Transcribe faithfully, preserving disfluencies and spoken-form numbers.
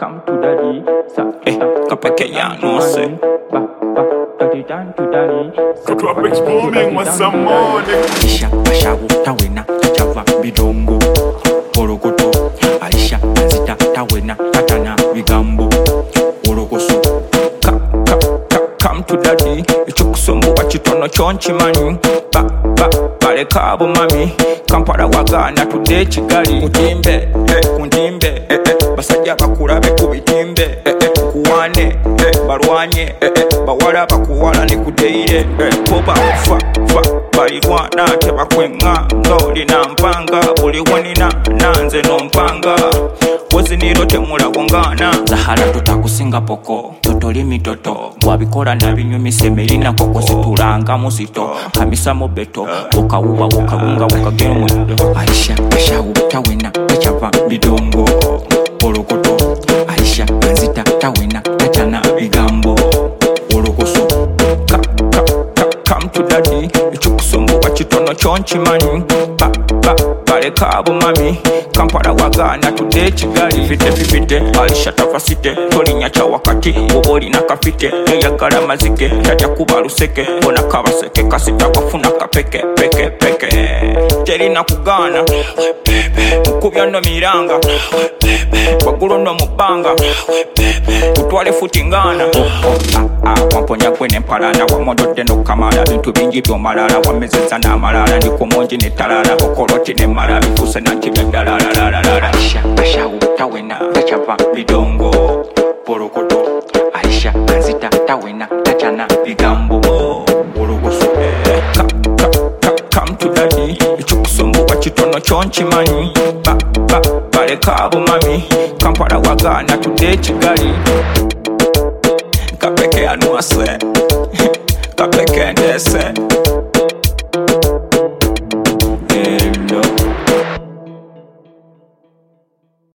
come to daddy. Eh, kapeke ya nuase. The club is booming with some money. Aisha ashabu tawena tachava bidongo porokoto. Aisha azita tawena tatana bigambo porokoso. Ka ka ka come to daddy. Echokusombo wachitono chonchi mani. Ba ba bale kabo mami. Kampala wagana tude Kigali. Kutimbe eh kuntimbe eh eh basajja bakulabe kubitimbe eh eh kuwane eh balwanye eh eh bawala bakuwala ne kudeire eh poba fa fa balirwana tebakwenga ngoli na mpanga buli wonina nanze no mpanga woziniro temula wongana zahara tutakusinga poko totoli mitoto wabikola na binyumi semelina koko situlanga musito kamisa mobeto ukawuba ukawunga ukagemu Aisha asha utawena echava bidongo porokoto Aisha azita tawena tatana bigambo porokoso ka ka ka come to daddy echokusombo wachitono chonchi mani ba ba bale kabo mami Kampala wagana tude Kigali vite vite Aisha tafasite tolinya cha wakati oboli na kafite yagala mazike tajja kuba luseke bona kabaseke kasita wafuna kapeke peke peke terina kugana kubya no miranga wagulo no mubanga kutwale futingana ah ah wamponya kwene mpalana wamododde no kamala bintu bingi byo malala wamezeza na malala ndiko monji ne talala okoloti ne malala bifuse na kibedala la la la Aisha asha utawena tachava bidongo porokoto Aisha azita tawena tachana bigambo porokoso ka ka ka come to daddy echokusombo wachitono chonchi mani ba ba bale kabo mami Kampala wagana tude Kigali kapeke anuase kapeke ndese